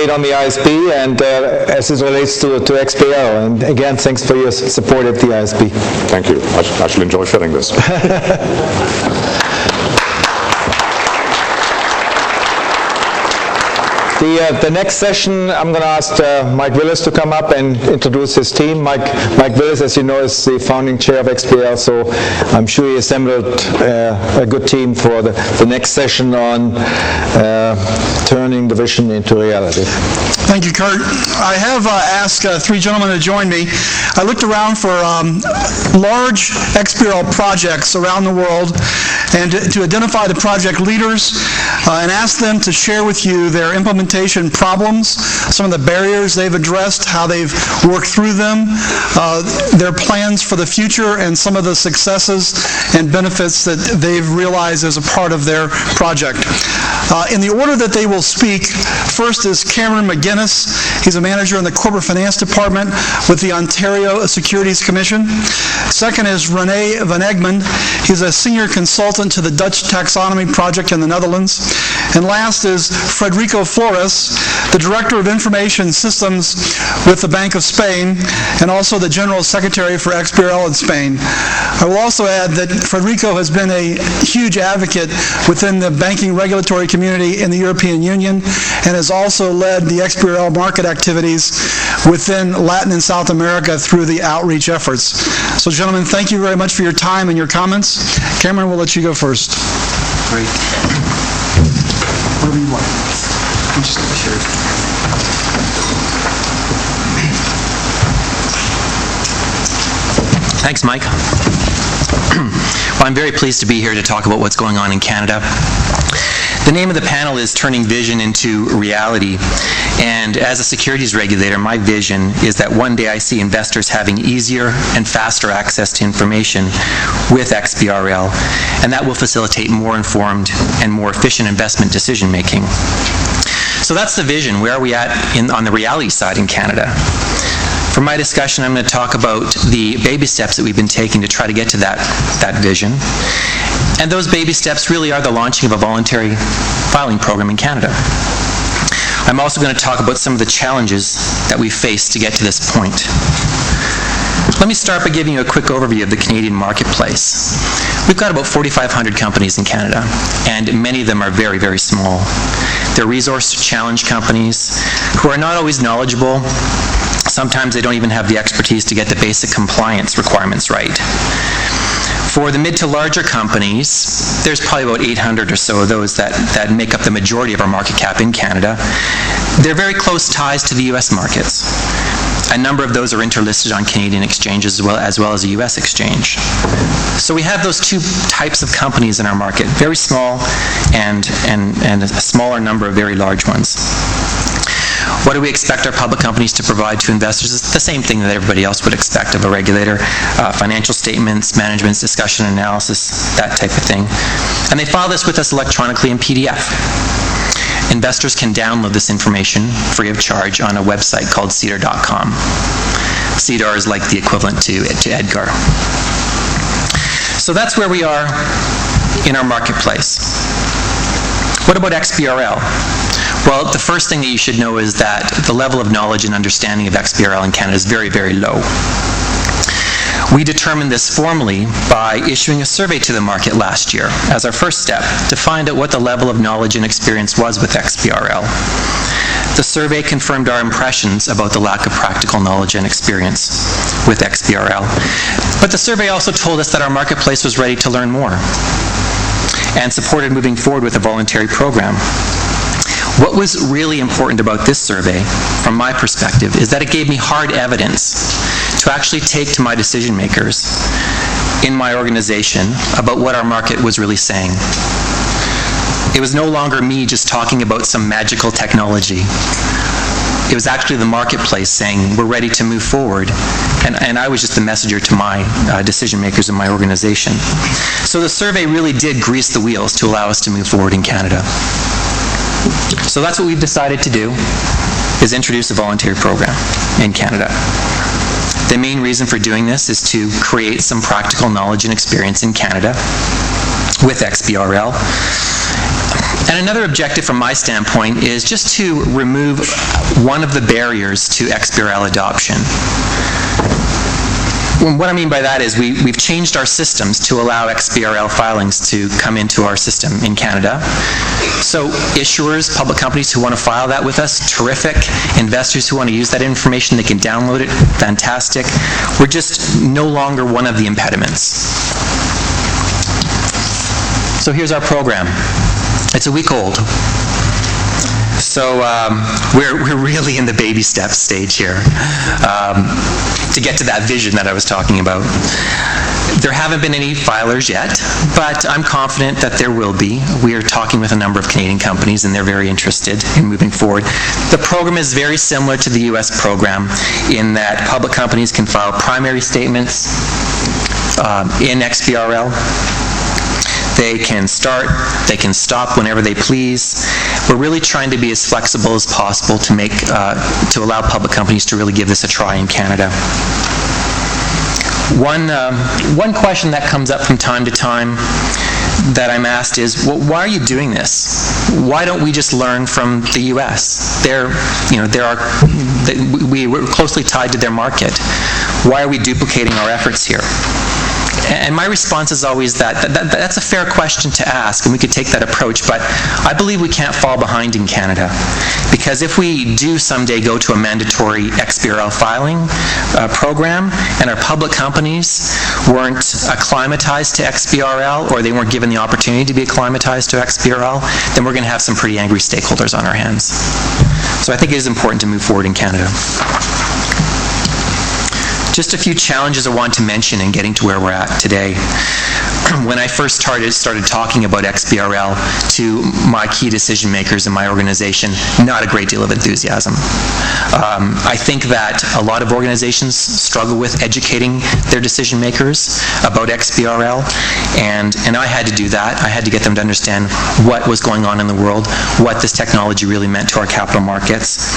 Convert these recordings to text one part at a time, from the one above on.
update on the ISB and as it relates to XBRL. And again, thanks for your support at the ISB. Thank you. I shall enjoy sharing this. The next session, I'm going to ask Mike Willis to come up and introduce his team. Mike Willis, as you know, is the founding chair of XBRL, so I'm sure he assembled a good team for the next session on turning the vision into reality. Thank you, Kurt. I have asked three gentlemen to join me. I looked around for large XBRL projects around the world and to identify the project leaders and ask them to share with you their implementation problems, some of the barriers they've addressed, how they've worked through them, their plans for the future, and some of the successes and benefits that they've realized as a part of their project. In the order that they will speak, first is Cameron McGuinness. He's a manager in the Corporate Finance Department with the Ontario Securities Commission. Second is René van Egmond. He's a senior consultant to the Dutch Taxonomy Project in the Netherlands. And last is Federico Flores, the Director of Information Systems with the Bank of Spain and also the General Secretary for XBRL in Spain. I will also add that Federico has been a huge advocate within the banking regulatory community in the European Union and has also led the XBRL market activities within Latin and South America through the outreach efforts. So gentlemen, thank you very much for your time and your comments. Cameron, we'll let you go first. Great. Whatever you want. Thanks, Mike. Well, I'm very pleased to be here to talk about what's going on in Canada. The name of the panel is Turning Vision into Reality. And as a securities regulator, my vision is that one day I see investors having easier and faster access to information with XBRL, and that will facilitate more informed and more efficient investment decision making. So that's the vision. Where are we at on the reality side in Canada? For my discussion, I'm going to talk about the baby steps that we've been taking to try to get to that vision. And those baby steps really are the launching of a voluntary filing program in Canada. I'm also going to talk about some of the challenges that we face to get to this point. Let me start by giving you a quick overview of the Canadian marketplace. We've got about 4,500 companies in Canada, and many of them are very, very small. They're resource-challenged companies who are not always knowledgeable. Sometimes they don't even have the expertise to get the basic compliance requirements right. For the mid to larger companies, there's probably about 800 or so of those that make up the majority of our market cap in Canada. They're very close ties to the U.S. markets. A number of those are interlisted on Canadian exchanges as well as a U.S. exchange. So we have those two types of companies in our market, very small and a smaller number of very large ones. What do we expect our public companies to provide to investors? It's the same thing that everybody else would expect of a regulator. Financial statements, management's discussion analysis, that type of thing. And they file this with us electronically in PDF. Investors can download this information free of charge on a website called SEDAR.com. SEDAR is like the equivalent to EDGAR. So that's where we are in our marketplace. What about XBRL? Well, the first thing that you should know is that the level of knowledge and understanding of XBRL in Canada is very, very low. We determined this formally by issuing a survey to the market last year as our first step to find out what the level of knowledge and experience was with XBRL. The survey confirmed our impressions about the lack of practical knowledge and experience with XBRL. But the survey also told us that our marketplace was ready to learn more and supported moving forward with a voluntary program. What was really important about this survey, from my perspective, is that it gave me hard evidence to actually take to my decision makers in my organization about what our market was really saying. It was no longer me just talking about some magical technology. It was actually the marketplace saying, we're ready to move forward. And I was just the messenger to my decision makers in my organization. So the survey really did grease the wheels to allow us to move forward in Canada. So that's what we've decided to do, is introduce a voluntary program in Canada. The main reason for doing this is to create some practical knowledge and experience in Canada with XBRL. And another objective from my standpoint is just to remove one of the barriers to XBRL adoption. What I mean by that is we've changed our systems to allow XBRL filings to come into our system in Canada. So issuers, public companies who want to file that with us, terrific. Investors who want to use that information, they can download it, fantastic. We're just no longer one of the impediments. So here's our program. It's a week old. So we're really in the baby step stage here to get to that vision that I was talking about. There haven't been any filers yet, but I'm confident that there will be. We are talking with a number of Canadian companies, and they're very interested in moving forward. The program is very similar to the U.S. program in that public companies can file primary statements in XBRL. They can start, they can stop whenever they please. We're really trying to be as flexible as possible to make, to allow public companies to really give this a try in Canada. One question that comes up from time to time that I'm asked is, well, why are you doing this? Why don't we just learn from the U.S.? We're closely tied to their market. Why are we duplicating our efforts here? And my response is always that's a fair question to ask, and we could take that approach, but I believe we can't fall behind in Canada. Because if we do someday go to a mandatory XBRL filing program, and our public companies weren't acclimatized to XBRL, or they weren't given the opportunity to be acclimatized to XBRL, then we're going to have some pretty angry stakeholders on our hands. So I think it is important to move forward in Canada. Just a few challenges I want to mention in getting to where we're at today. When I first started talking about XBRL to my key decision makers in my organization, not a great deal of enthusiasm. I think that a lot of organizations struggle with educating their decision makers about XBRL, and I had to do that. I had to get them to understand what was going on in the world, what this technology really meant to our capital markets.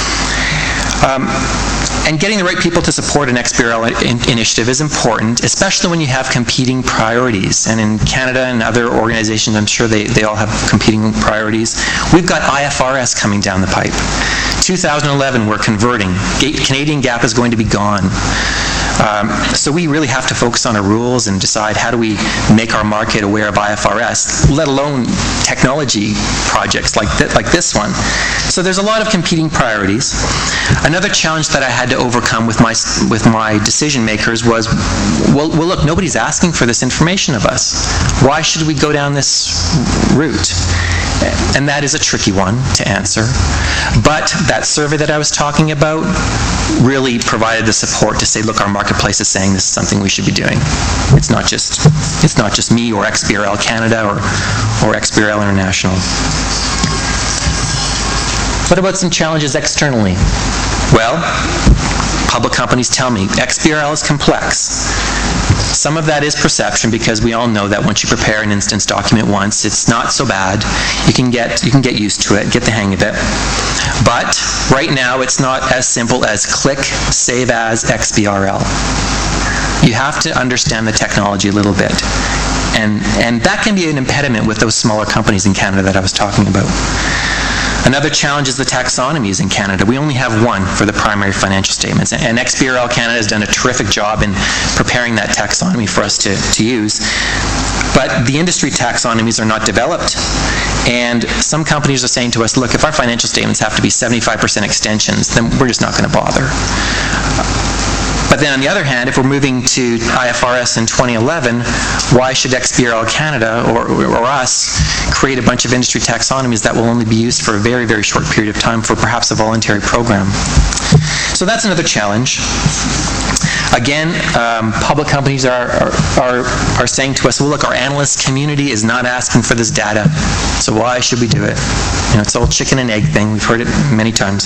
And getting the right people to support an XBRL initiative is important, especially when you have competing priorities. And in Canada and other organizations, I'm sure they all have competing priorities. We've got IFRS coming down the pipe. 2011, we're converting. Canadian GAAP is going to be gone. So we really have to focus on our rules and decide how do we make our market aware of IFRS, let alone technology projects like this one. So there's a lot of competing priorities. Another challenge that I had to overcome with my decision makers was, well, look, nobody's asking for this information of us. Why should we go down this route? And that is a tricky one to answer. But that survey that I was talking about really provided the support to say, look, our marketplace is saying this is something we should be doing. It's not just me or XBRL Canada or XBRL International. What about some challenges externally? Well, public companies tell me XBRL is complex. Some of that is perception, because we all know that once you prepare an instance document once, it's not so bad. You can get used to it, get the hang of it. But right now, it's not as simple as click Save As XBRL. You have to understand the technology a little bit. And that can be an impediment with those smaller companies in Canada that I was talking about. Another challenge is the taxonomies in Canada. We only have one for the primary financial statements, and XBRL Canada has done a terrific job in preparing that taxonomy for us to use. But the industry taxonomies are not developed, and some companies are saying to us, look, if our financial statements have to be 75% extensions, then we're just not going to bother. But then on the other hand, if we're moving to IFRS in 2011, why should XBRL Canada or us create a bunch of industry taxonomies that will only be used for a very, very short period of time for perhaps a voluntary program? So that's another challenge. Again, public companies are saying to us, well, look, our analyst community is not asking for this data, so why should we do it? It's the old chicken and egg thing. We've heard it many times.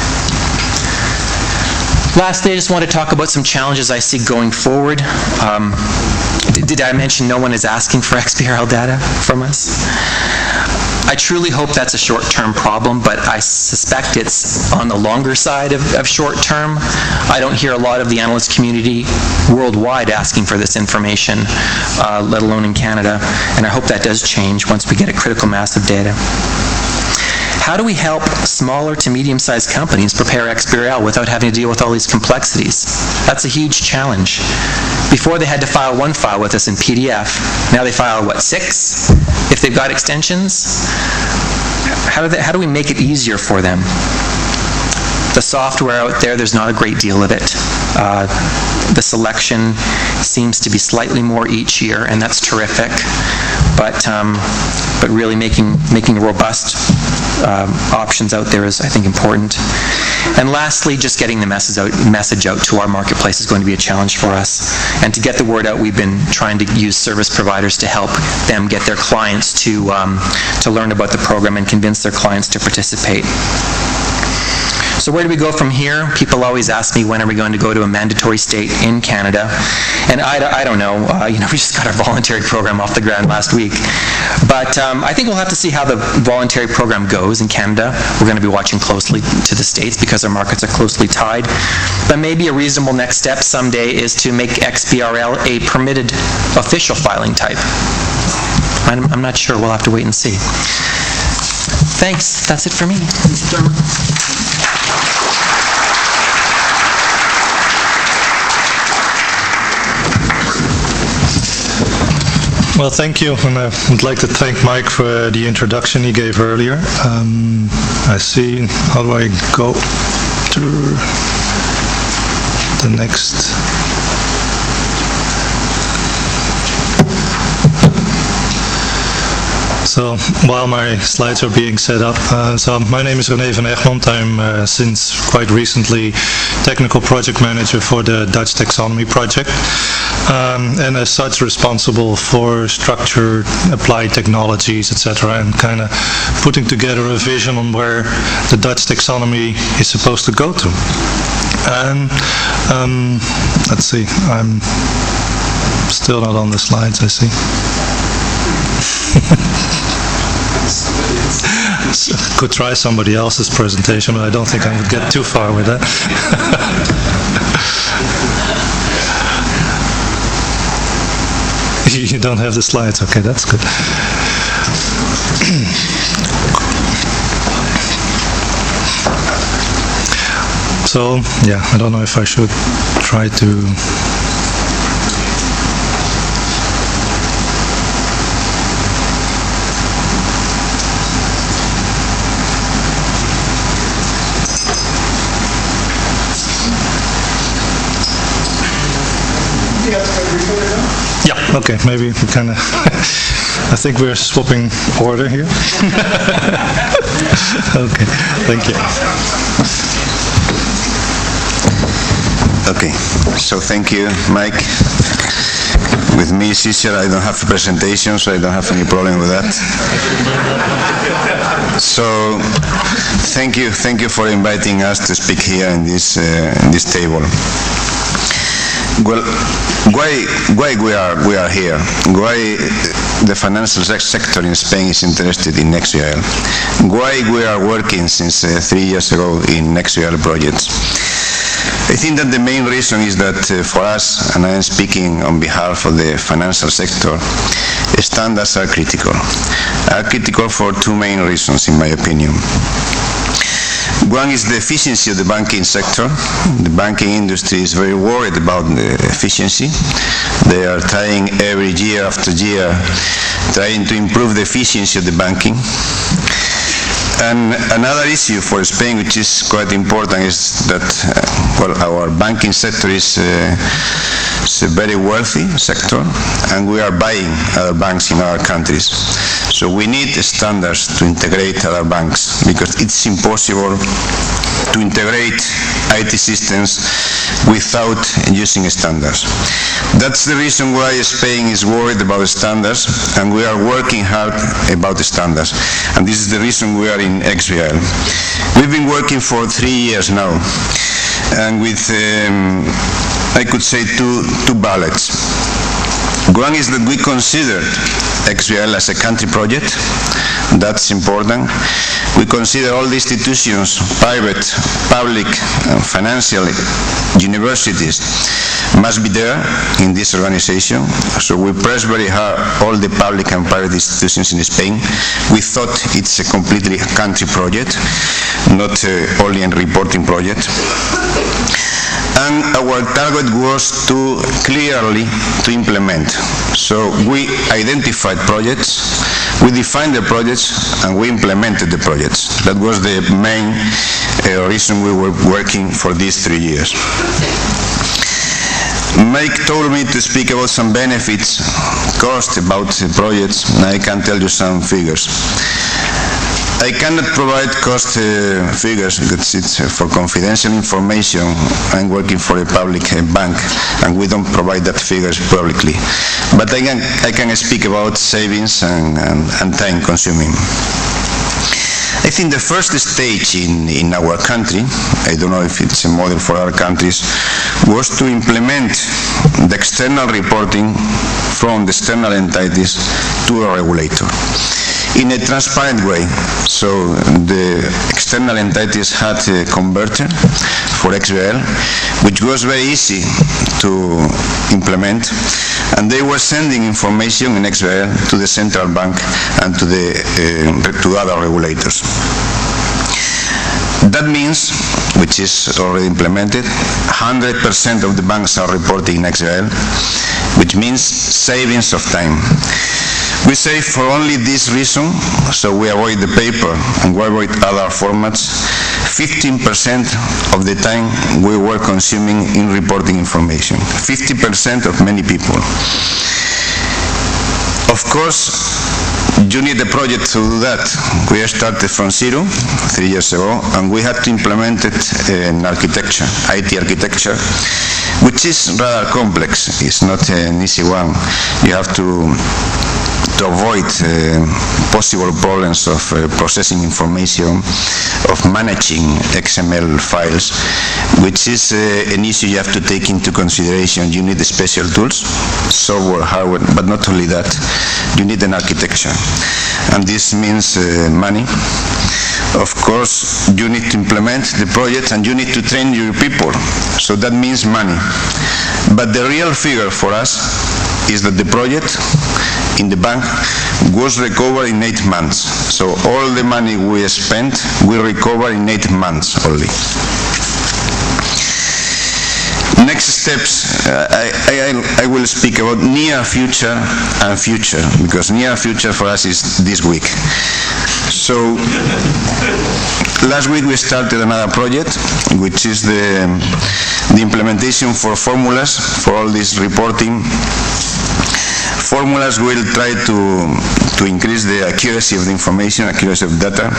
Lastly, I just want to talk about some challenges I see going forward. Did I mention no one is asking for XBRL data from us? I truly hope that's a short-term problem, but I suspect it's on the longer side of short-term. I don't hear a lot of the analyst community worldwide asking for this information, let alone in Canada, and I hope that does change once we get a critical mass of data. How do we help smaller to medium-sized companies prepare XBRL without having to deal with all these complexities? That's a huge challenge. Before they had to file one file with us in PDF. Now they file, what, 6? If they've got extensions? How do we make it easier for them? The software out there, there's not a great deal of it. The selection seems to be slightly more each year, and that's terrific. But really making robust options out there is, I think, important. And lastly, just getting the message out to our marketplace is going to be a challenge for us. And to get the word out, we've been trying to use service providers to help them get their clients to learn about the program and convince their clients to participate. So where do we go from here? People always ask me, when are we going to go to a mandatory state in Canada? And I don't know. We just got our voluntary program off the ground last week. But I think we'll have to see how the voluntary program goes in Canada. We're going to be watching closely to the states because our markets are closely tied. But maybe a reasonable next step someday is to make XBRL a permitted official filing type. I'm not sure. We'll have to wait and see. Thanks. That's it for me. Well, thank you, and I would like to thank Mike for the introduction he gave earlier. I see, how do I go to the next? So while my slides are being set up, so my name is René van Egmond. I'm since quite recently technical project manager for the Dutch Taxonomy project, and as such responsible for structured applied technologies, etc., and kind of putting together a vision on where the Dutch Taxonomy is supposed to go to. And let's see, I'm still not on the slides, I see. So could try somebody else's presentation, but I don't think I would get too far with that. You don't have the slides. Okay, that's good. So, yeah, I don't know if I should try to... Yeah, okay, maybe we kind of... I think we're swapping order here. Okay, thank you. Okay, so thank you, Mike. With me, it's easier. I don't have a presentation, so I don't have any problem with that. So, thank you for inviting us to speak here in this table. Well, why we are here? Why the financial sector in Spain is interested in XBRL? Why we are working since 3 years ago in XBRL projects? I think that the main reason is that for us, and I am speaking on behalf of the financial sector, standards are critical. Are critical for two main reasons, in my opinion. One is the efficiency of the banking sector. The banking industry is very worried about the efficiency. They are trying every year after year, trying to improve the efficiency of the banking. And another issue for Spain, which is quite important, is that our banking sector is a very wealthy sector, and we are buying other banks in our countries. So we need standards to integrate other banks, because it's impossible to integrate IT systems without using standards. That's the reason why Spain is worried about standards, and we are working hard about the standards. And this is the reason we are in XBRL. We've been working for 3 years now, and with, I could say, two bullets. One is that we considered XBRL as a country project. That's important. We consider all the institutions, private, public, financial, universities, must be there in this organization. So we press very hard all the public and private institutions in Spain. We thought it's a completely country project, not only a reporting project. And our target was to clearly to implement. So we identified projects, we defined the projects, and we implemented the projects. That was the main reason we were working for these 3 years. Mike told me to speak about some benefits, cost about the projects, and I can tell you some figures. I cannot provide cost figures because it's for confidential information. I'm working for a public bank and we don't provide that figures publicly. But I can speak about savings and time consuming. I think the first stage in our country, I don't know if it's a model for other countries, was to implement the external reporting from the external entities to a regulator in a transparent way. So the external entities had a converter for XBRL, which was very easy to implement, and they were sending information in XBRL to the central bank and to other regulators. That means, which is already implemented, 100% of the banks are reporting in XBRL, which means savings of time. We say for only this reason, so we avoid the paper and we avoid other formats, 15% of the time we were consuming in reporting information. 50% of many people. Of course, you need a project to do that. We started from zero 3 years ago, and we had to implement an architecture, IT architecture, which is rather complex. It's not an easy one. You have to avoid possible problems of processing information, of managing XML files, which is an issue you have to take into consideration. You need special tools, software, hardware, but not only that, you need an architecture. And this means money. Of course, you need to implement the project and you need to train your people. So that means money. But the real figure for us is that the project in the bank was recovered in 8 months. So all the money we spent, we recover in 8 months only. Next steps, I will speak about near future and future, because near future for us is this week. So last week we started another project, which is the implementation for formulas for all this reporting. Formulas will try to increase the accuracy of the information, accuracy of data.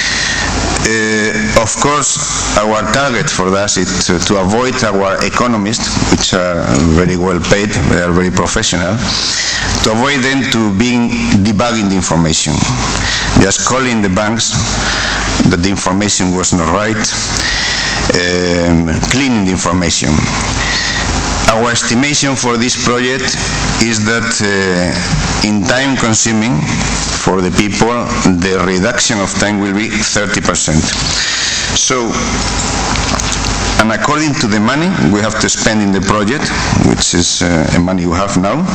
Of course, our target for that is to avoid our economists, which are very well paid, they are very professional, to avoid them to being debugging the information, just calling the banks that the information was not right, cleaning the information. Our estimation for this project is that in time consuming for the people, the reduction of time will be 30%. So, and according to the money we have to spend in the project, which is money we have now,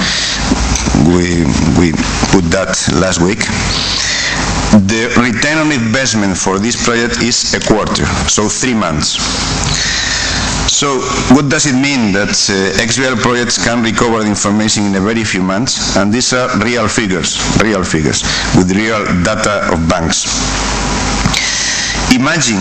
we put that last week, the return on investment for this project is a quarter, so 3 months. So what does it mean that XBRL projects can recover the information in a very few months? And these are real figures, with real data of banks. Imagine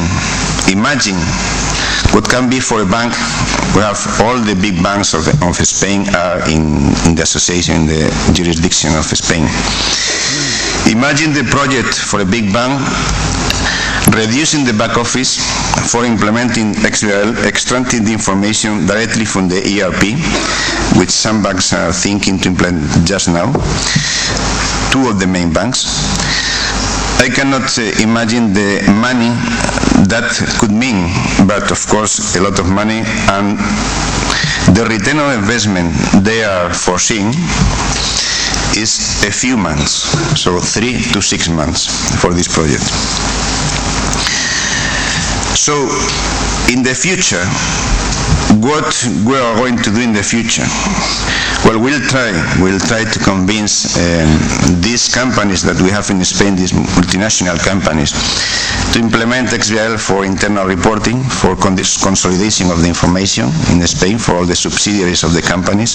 what can be for a bank. We have all the big banks of Spain are in the association, in the jurisdiction of Spain. Imagine the project for a big bank, reducing the back office for implementing XBRL, extracting the information directly from the ERP, which some banks are thinking to implement just now, 2 of the main banks. I cannot imagine the money that could mean, but of course a lot of money, and the return on investment they are foreseeing is a few months, so 3 to 6 months for this project. So in the future, what we are going to do in the future. Well, we'll try to convince these companies that we have in Spain, these multinational companies, to implement XBRL for internal reporting, for consolidation of the information in Spain for all the subsidiaries of the companies.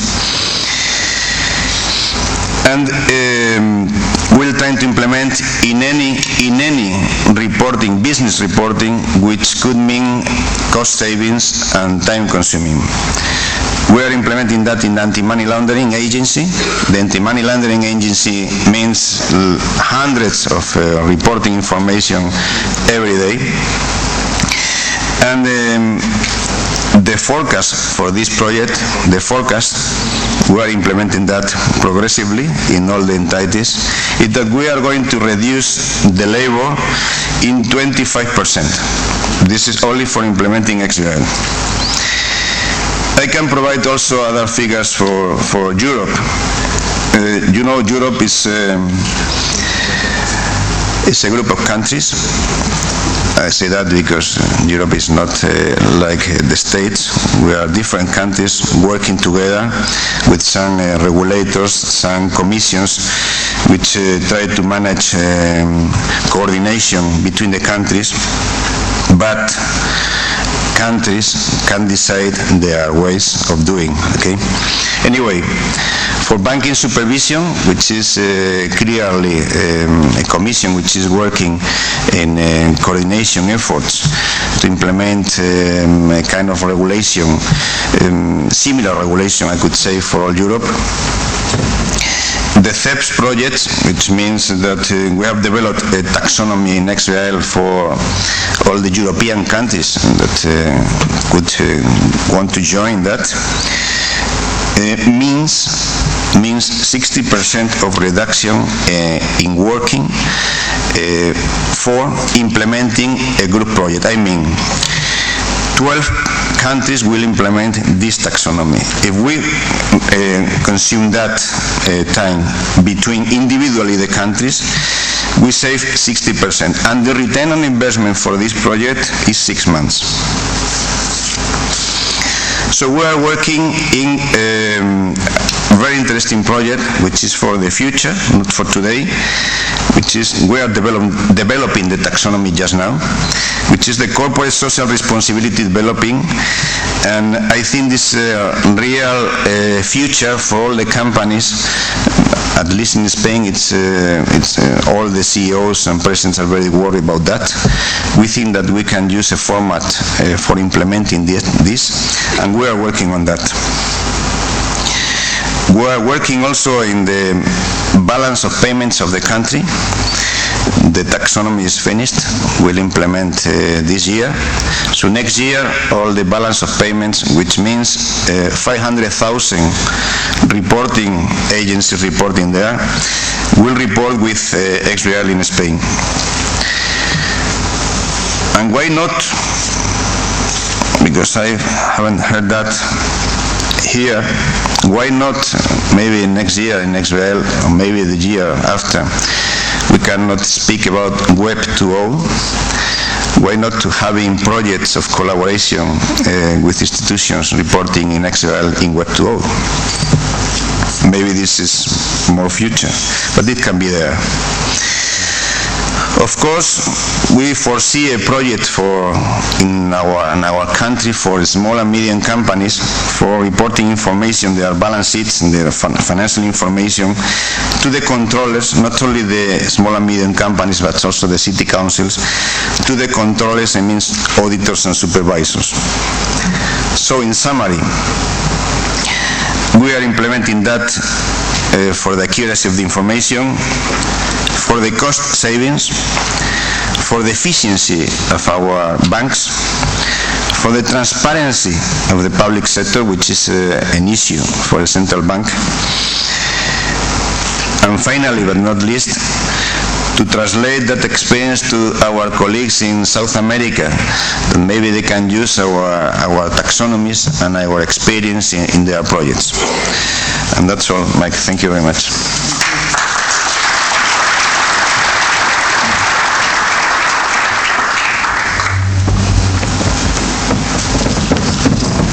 And we'll try to implement in any reporting, business reporting, which could mean cost savings and time consuming. We are implementing that in the Anti-Money Laundering Agency. The Anti-Money Laundering Agency means hundreds of reporting information every day. And the forecast for this project, we are implementing that progressively in all the entities, is that we are going to reduce the labor in 25%. This is only for implementing XBRL. I can provide also other figures for Europe. You know, Europe is a group of countries. I say that because Europe is not like the States. We are different countries working together with some regulators, some commissions, which try to manage coordination between the countries. But countries can decide their ways of doing, okay? Anyway, for banking supervision, which is clearly a commission which is working in coordination efforts to implement a kind of regulation, similar regulation, I could say, for all Europe. The CEPS project, which means that we have developed a taxonomy in XBRL for all the European countries that could want to join that, means 60% of reduction in working for implementing a group project. I mean, 12 countries will implement this taxonomy. If we consume that time between individually the countries, we save 60%. And the return on investment for this project is 6 months. So we are working in a very interesting project, which is for the future, not for today, which is, we are developing the taxonomy just now, which is the corporate social responsibility developing, and I think this is a real future for all the companies. At least in Spain, it's all the CEOs and presidents are very worried about that. We think that we can use a format for implementing this, and we are working on that. We are working also in the balance of payments of the country. The taxonomy is finished. We'll implement this year. So next year, all the balance of payments, which means 500,000 reporting agencies reporting there, will report with XBRL in Spain. And why not? Because I haven't heard that here. Why not maybe next year in XBRL, or maybe the year after, we cannot speak about Web 2.0? Why not to having projects of collaboration with institutions reporting in XBRL in Web 2.0? Maybe this is more future, but it can be there. Of course, we foresee a project in our country for small and medium companies for reporting information, their balance sheets and their financial information to the controllers, not only the small and medium companies but also the city councils, to the controllers, I mean auditors and supervisors. So in summary, we are implementing that for the accuracy of the information, for the cost savings, for the efficiency of our banks, for the transparency of the public sector, which is an issue for the central bank, and finally, but not least, to translate that experience to our colleagues in South America, that maybe they can use our taxonomies and our experience in their projects. And that's all, Mike. Thank you very much.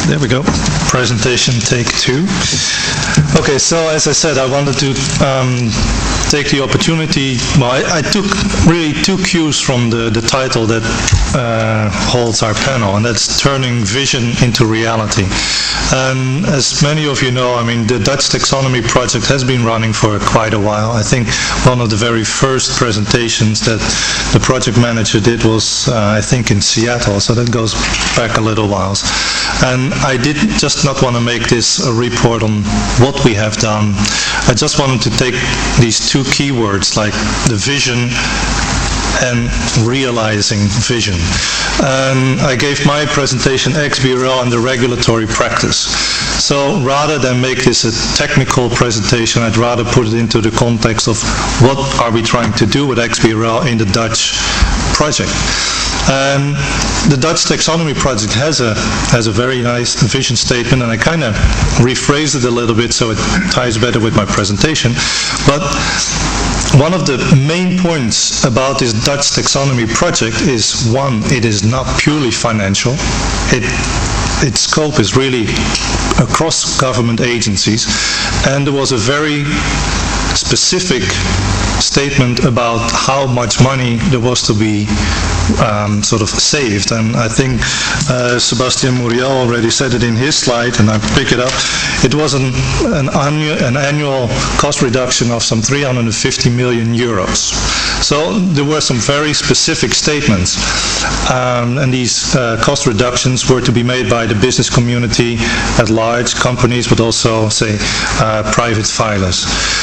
There we go. Presentation take 2. Okay, so as I said, I wanted to take the opportunity. Well, I took really 2 cues from the title that holds our panel, and that's turning vision into reality. And as many of you know, I mean, the Dutch Taxonomy project has been running for quite a while. I think one of the very first presentations that the project manager did was, I think, in Seattle, so that goes back a little while. And I did just not want to make this a report on what we have done. I just wanted to take these 2 keywords, like the vision and realizing vision. I gave my presentation XBRL and the regulatory practice. So rather than make this a technical presentation, I'd rather put it into the context of what are we trying to do with XBRL in the Dutch project. The Dutch Taxonomy project has a very nice vision statement, and I kind of rephrased it a little bit so it ties better with my presentation. But one of the main points about this Dutch Taxonomy project is, one, it is not purely financial. Its scope is really across government agencies, and there was a very specific statement about how much money there was to be sort of saved. And I think Sebastian Muriel already said it in his slide, and I pick it up. It was an annual cost reduction of some 350 million euros. So there were some very specific statements, and these cost reductions were to be made by the business community at large, companies, but also, say, private filers.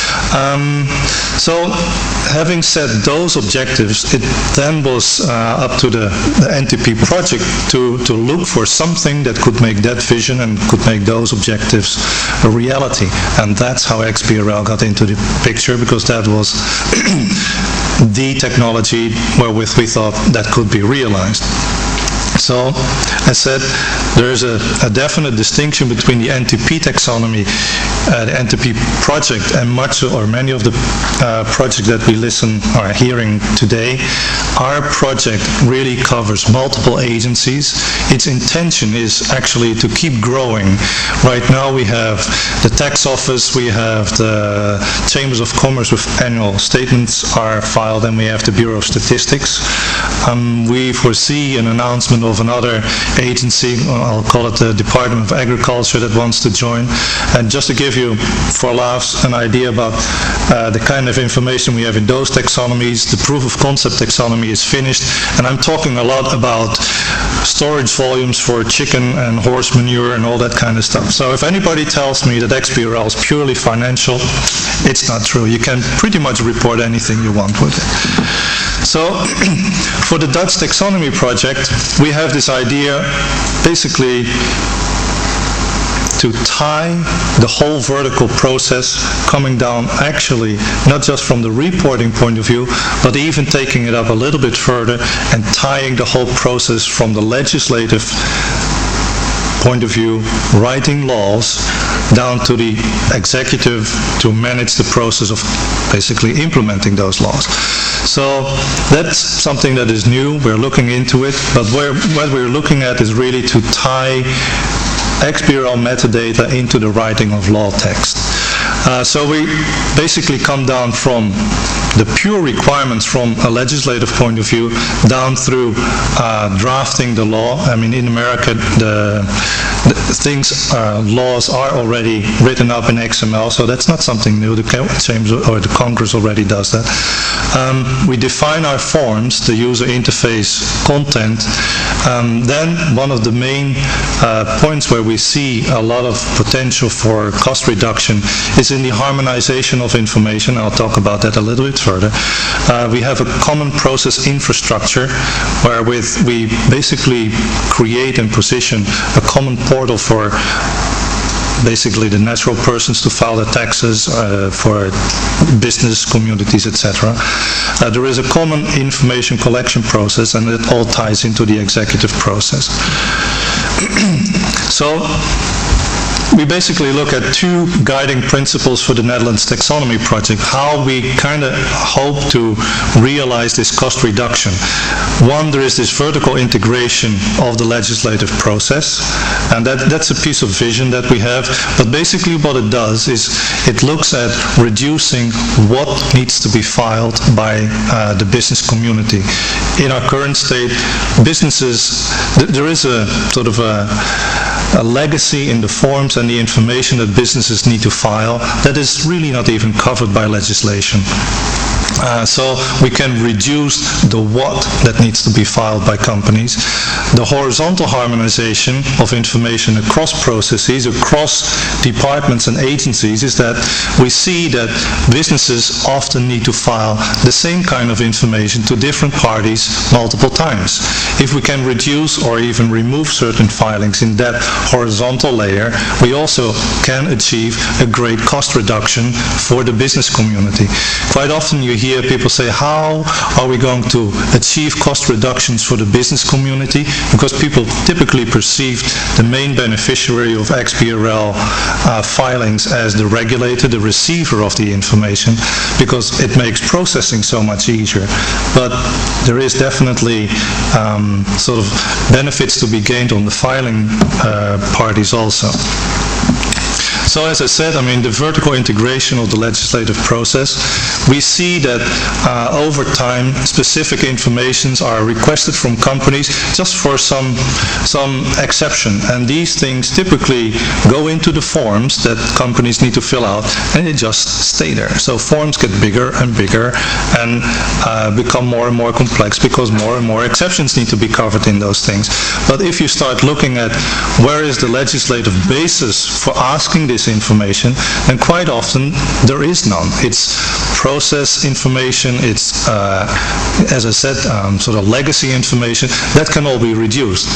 So having set those objectives, it then was up to the NTP project to look for something that could make that vision and could make those objectives a reality. And that's how XBRL got into the picture, because that was the technology wherewith we thought that could be realized. So, as said, there is a definite distinction between the NTP taxonomy, the NTP project, and many of the projects that we are hearing today. Our project really covers multiple agencies. Its intention is actually to keep growing. Right now we have the tax office, we have the chambers of commerce with annual statements are filed, and we have the Bureau of Statistics. We foresee an announcement of another agency, I'll call it the Department of Agriculture, that wants to join. And just to give you, for laughs, an idea about the kind of information we have in those taxonomies, the proof of concept taxonomy is finished, and I'm talking a lot about storage volumes for chicken and horse manure and all that kind of stuff. So if anybody tells me that XBRL is purely financial, it's not true. You can pretty much report anything you want with it. So for the Dutch Taxonomy project, we have this idea basically to tie the whole vertical process coming down, actually not just from the reporting point of view, but even taking it up a little bit further and tying the whole process from the legislative point of view, writing laws, down to the executive to manage the process of basically implementing those laws. So that's something that is new. We're looking into it, but what we're looking at is really to tie XBRL metadata into the writing of law text. So we basically come down from the pure requirements from a legislative point of view down through drafting the law. I mean, in America, laws are already written up in XML, so that's not something new. The Chamber or the Congress already does that. We define our forms, the user interface content. Then one of the main points where we see a lot of potential for cost reduction is in the harmonization of information. I'll talk about that a little bit further. We have a common process infrastructure wherewith we basically create and position a common portal for basically the natural persons to file their taxes, for business communities, etc. There is a common information collection process, and it all ties into the executive process. So we basically look at 2 guiding principles for the Netherlands Taxonomy project, how we kind of hope to realize this cost reduction. One, there is this vertical integration of the legislative process, And that's a piece of vision that we have. But basically what it does is it looks at reducing what needs to be filed by the business community. In our current state, businesses, there is a sort of a legacy in the forms and the information that businesses need to file that is really not even covered by legislation. So we can reduce the what that needs to be filed by companies. The horizontal harmonization of information across processes, across departments and agencies, is that we see that businesses often need to file the same kind of information to different parties multiple times. If we can reduce or even remove certain filings in that horizontal layer, we also can achieve a great cost reduction for the business community. Quite often you hear people say, how are we going to achieve cost reductions for the business community? Because people typically perceive the main beneficiary of XBRL filings as the regulator, the receiver of the information, because it makes processing so much easier. But there is definitely sort of benefits to be gained on the filing parties also. So as I said, I mean, the vertical integration of the legislative process, we see that over time, specific informations are requested from companies just for some exception. And these things typically go into the forms that companies need to fill out, and they just stay there. So forms get bigger and bigger and become more and more complex because more and more exceptions need to be covered in those things. But if you start looking at where is the legislative basis for asking this information, and quite often there is none. It's process information, it's, as I said, sort of legacy information, that can all be reduced.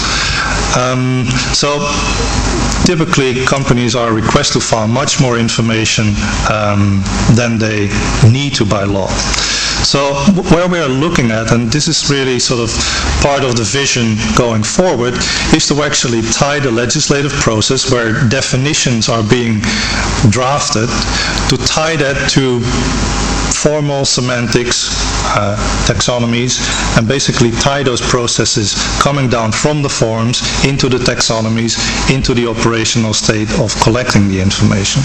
So typically companies are requested to file much more information than they need to by law. So where we are looking at, and this is really sort of part of the vision going forward, is to actually tie the legislative process where definitions are being drafted, to tie that to formal semantics, taxonomies, and basically tie those processes coming down from the forms into the taxonomies, into the operational state of collecting the information.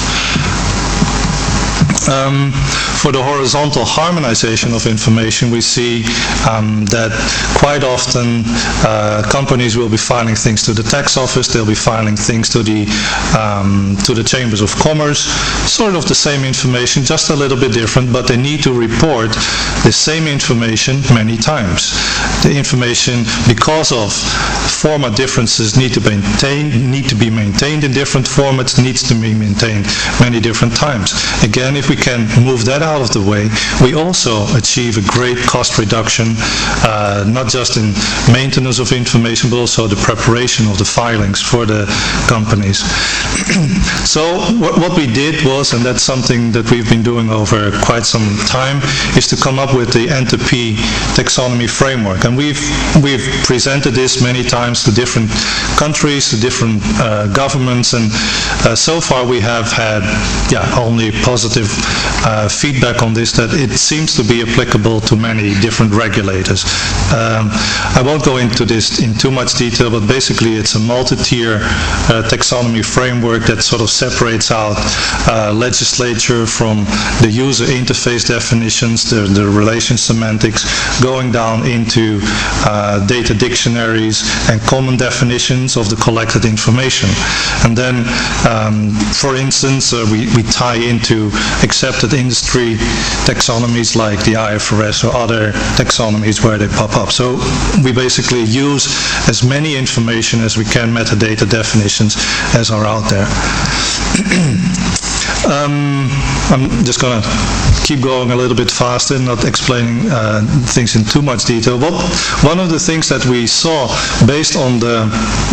For the horizontal harmonization of information, we see that quite often companies will be filing things to the tax office, they'll be filing things to the chambers of commerce, sort of the same information, just a little bit different, but they need to report the same information many times. The information, because of format differences, need to be maintained in different formats, needs to be maintained many different times. Again, if we can move that out of the way, we also achieve a great cost reduction, not just in maintenance of information, but also the preparation of the filings for the companies. So what we did was, and that's something that we've been doing over quite some time, is to come up with the N2P taxonomy framework. And we've presented this many times to different countries, to different governments, and so far we have had only positive feedback on this, that it seems to be applicable to many different regulators. I won't go into this in too much detail, but basically it's a multi-tier taxonomy framework that sort of separates out legislature from the user interface definitions, the relation semantics, going down into data dictionaries and common definitions of the collected information. And then, for instance, we tie into accepted industry taxonomies like the IFRS or other taxonomies where they pop up. So we basically use as many information as we can, metadata definitions, as are out there. I'm just going to keep going a little bit faster, not explaining things in too much detail. But one of the things that we saw based on the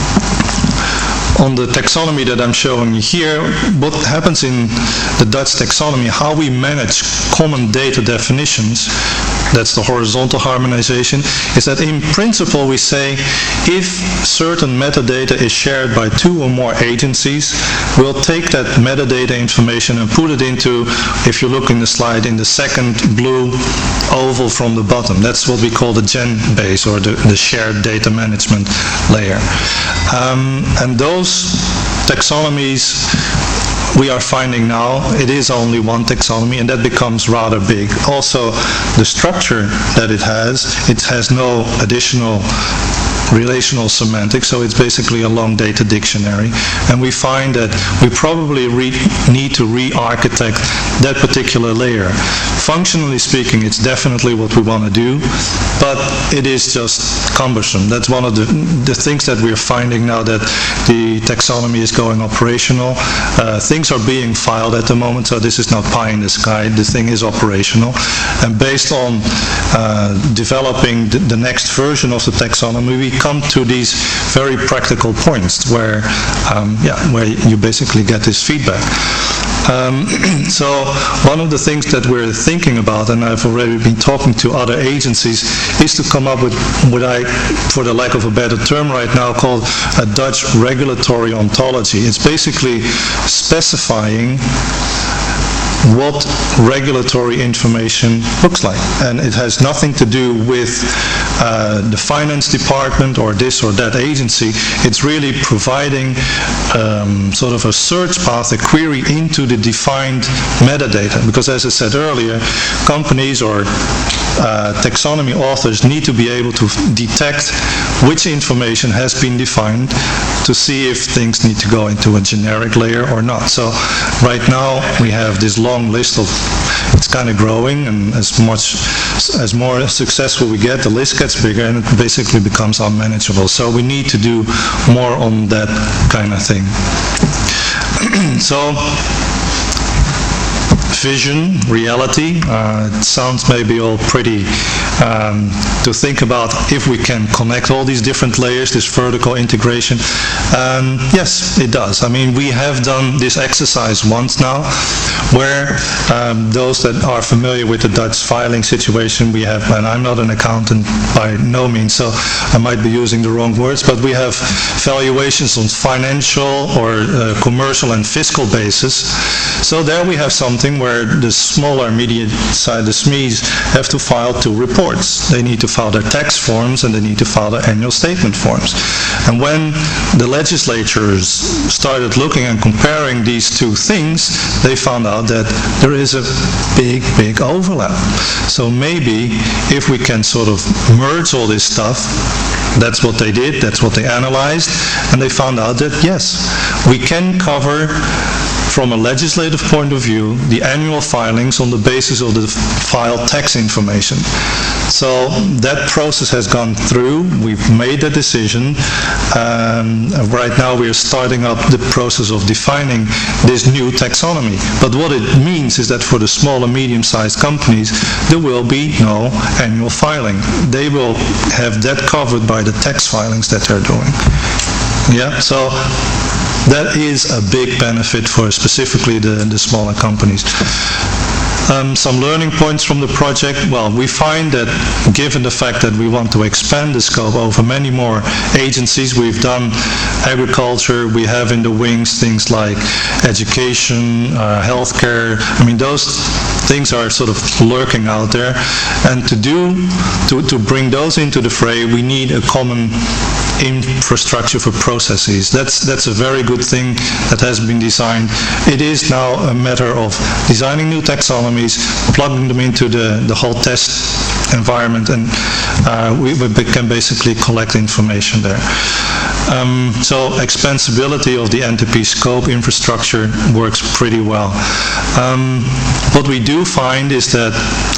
taxonomy that I'm showing you here, what happens in the Dutch taxonomy, how we manage common data definitions, that's the horizontal harmonization, is that in principle we say if certain metadata is shared by 2 or more agencies, we'll take that metadata information and put it into, if you look in the slide, in the second blue oval from the bottom. That's what we call the GEN base, or the shared data management layer. And those taxonomies we are finding now, it is only one taxonomy, and that becomes rather big. Also, the structure that it has no additional relational semantics, so it's basically a long data dictionary. And we find that we probably need to re-architect that particular layer. Functionally speaking, it's definitely what we want to do, but it is just cumbersome. That's one of the things that we're finding now that the taxonomy is going operational. Things are being filed at the moment, so this is not pie in the sky. The thing is operational. And based on developing the next version of the taxonomy, we come to these very practical points where you basically get this feedback. So one of the things that we're thinking about, and I've already been talking to other agencies, is to come up with what I, for the lack of a better term right now, call a Dutch regulatory ontology. It's basically specifying what regulatory information looks like. And it has nothing to do with the finance department or this or that agency. It's really providing sort of a search path, a query into the defined metadata. Because as I said earlier, companies or taxonomy authors need to be able to detect which information has been defined to see if things need to go into a generic layer or not. So right now we have this long list of, it's kind of growing, and as more successful we get, the list gets bigger and it basically becomes unmanageable. So we need to do more on that kind of thing. So vision, reality, it sounds maybe all pretty to think about if we can connect all these different layers, this vertical integration. Yes, it does. I mean, we have done this exercise once now, where those that are familiar with the Dutch filing situation, we have, and I'm not an accountant by no means, so I might be using the wrong words, but we have valuations on financial or commercial and fiscal basis. So there we have something where the smaller medium side, the SMEs, have to file 2 reports. They need to file their tax forms and they need to file their annual statement forms. And when the legislatures started looking and comparing these 2 things, they found out that there is a big overlap. So maybe if we can sort of merge all this stuff, that's what they did, that's what they analyzed, and they found out that yes, we can cover from a legislative point of view the annual filings on the basis of the filed tax information. So that process has gone through. We've made a decision. Right now we are starting up the process of defining this new taxonomy. But what it means is that for the small and medium-sized companies, there will be no annual filing. They will have that covered by the tax filings that they're doing. Yeah, so that is a big benefit for specifically the smaller companies. Some learning points from the project. Well, we find that given the fact that we want to expand the scope over many more agencies, we've done agriculture, we have in the wings things like education, healthcare. I mean, those things are sort of lurking out there. And to bring those into the fray, we need a common infrastructure for processes. That's a very good thing that has been designed. It is now a matter of designing new taxonomies, plugging them into the whole test environment, and we can basically collect information there. So expansibility of the NTP scope infrastructure works pretty well. What we do find is that,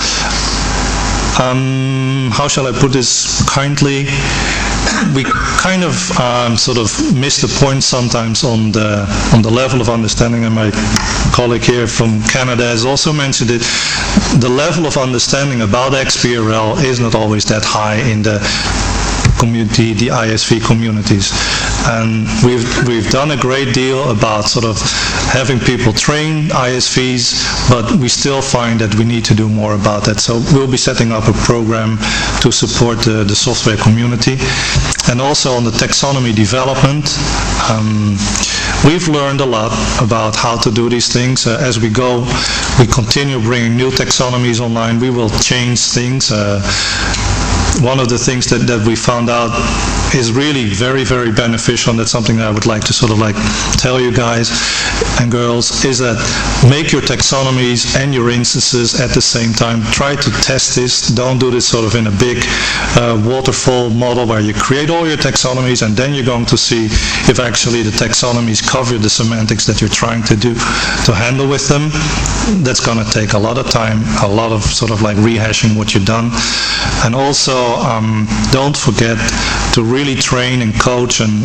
how shall I put this kindly, we kind of sort of miss the point sometimes on the level of understanding, and my colleague here from Canada has also mentioned it. The level of understanding about XBRL is not always that high in the community, the ISV communities. And we've done a great deal about sort of having people train ISVs, but we still find that we need to do more about that. So we'll be setting up a program to support the software community. And also on the taxonomy development, we've learned a lot about how to do these things. As we go, we continue bringing new taxonomies online. We will change things. One of the things that we found out is really very, very beneficial, and that's something that I would like to sort of like tell you guys and girls, is that make your taxonomies and your instances at the same time. Try to test this. Don't do this sort of in a big waterfall model where you create all your taxonomies and then you're going to see if actually the taxonomies cover the semantics that you're trying to do to handle with them. That's going to take a lot of time, a lot of sort of like rehashing what you've done. And also, don't forget to really train and coach and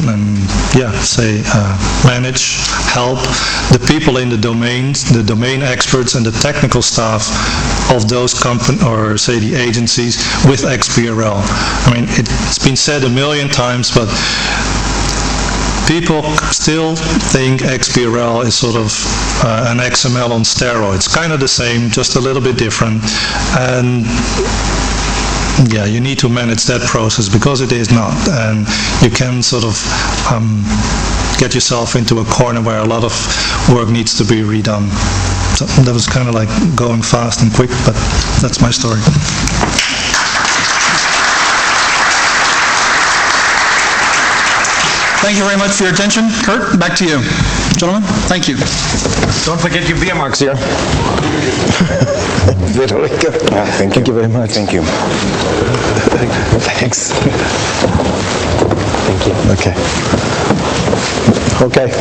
manage, help the people in the domains, the domain experts and the technical staff of those companies, or say the agencies, with XBRL. I mean, it's been said a million times, but people still think XBRL is sort of an XML on steroids. Kind of the same, just a little bit different. And yeah, you need to manage that process because it is not. And you can sort of get yourself into a corner where a lot of work needs to be redone. So that was kind of like going fast and quick, but that's my story. Thank you very much for your attention. Kurt, back to you. Gentlemen, thank you. Don't forget your beer marks here. Very good. Thank you very much. Thank you. Thanks. Thank you. Okay. Okay.